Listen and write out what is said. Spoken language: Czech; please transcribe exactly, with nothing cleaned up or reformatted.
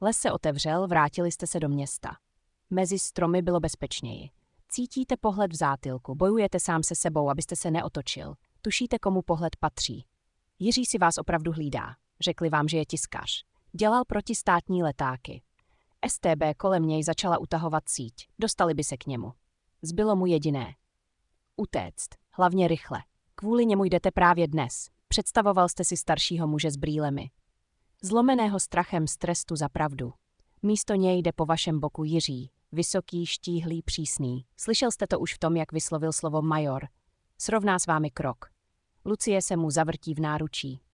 Les se otevřel, vrátili jste se do města. Mezi stromy bylo bezpečněji. Cítíte pohled v zátylku, bojujete sám se sebou, abyste se neotočil. Tušíte, komu pohled patří. Jiří si vás opravdu hlídá. Řekli vám, že je tiskař. Dělal protistátní letáky. S T B kolem něj začala utahovat síť. Dostali by se k němu. Zbylo mu jediné. Utéct. Hlavně rychle. Kvůli němu jdete právě dnes. Představoval jste si staršího muže s brýlemi. Zlomeného strachem z trestu za pravdu. Místo něj jde po vašem boku Jiří. Vysoký, štíhlý, přísný. Slyšel jste to už v tom, jak vyslovil slovo major. Srovná s vámi krok. Lucie se mu zavrtí v náručí.